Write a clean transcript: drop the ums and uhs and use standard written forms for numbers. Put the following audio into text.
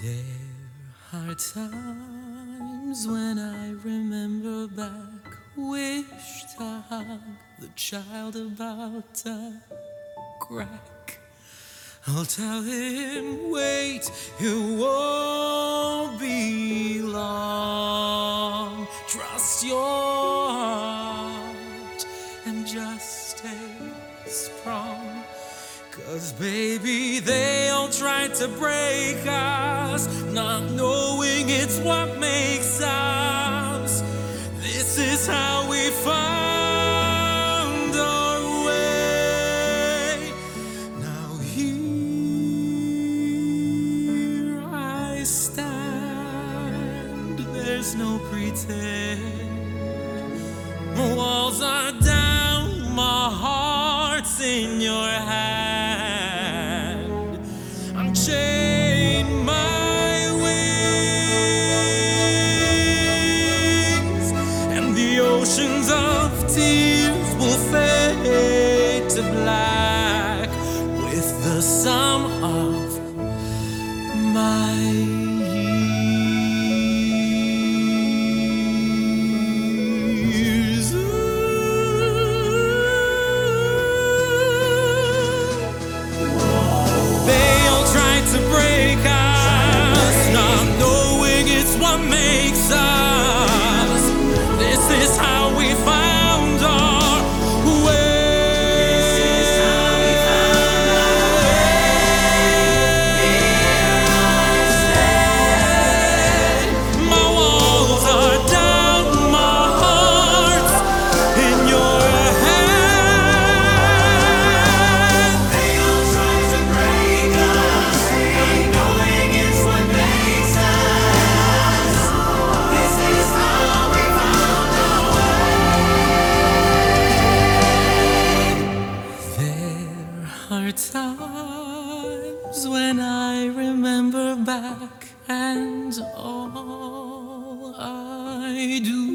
There are times when I remember back, wish to hug the child about to crack. I'll tell him, wait, it won't be long. Trust your heart and just stay strong. 'Cause baby, they all tried to break us, not knowing it's what makes us. This is how we found our way. Now here I stand, there's no pretend. Walls are down, my heart's in your hand. Unchain my wings, and the oceans of tears will fade to black with the sum of my years. They all tried to break us, not knowing it's what makes us. This is how we found our way. This is how we found our way. Here I stand. My walls are down, my heart's in your hand. They all tried to break us, not knowing it's what makes us. This is how we found our way. There are times when I remember back, and all I do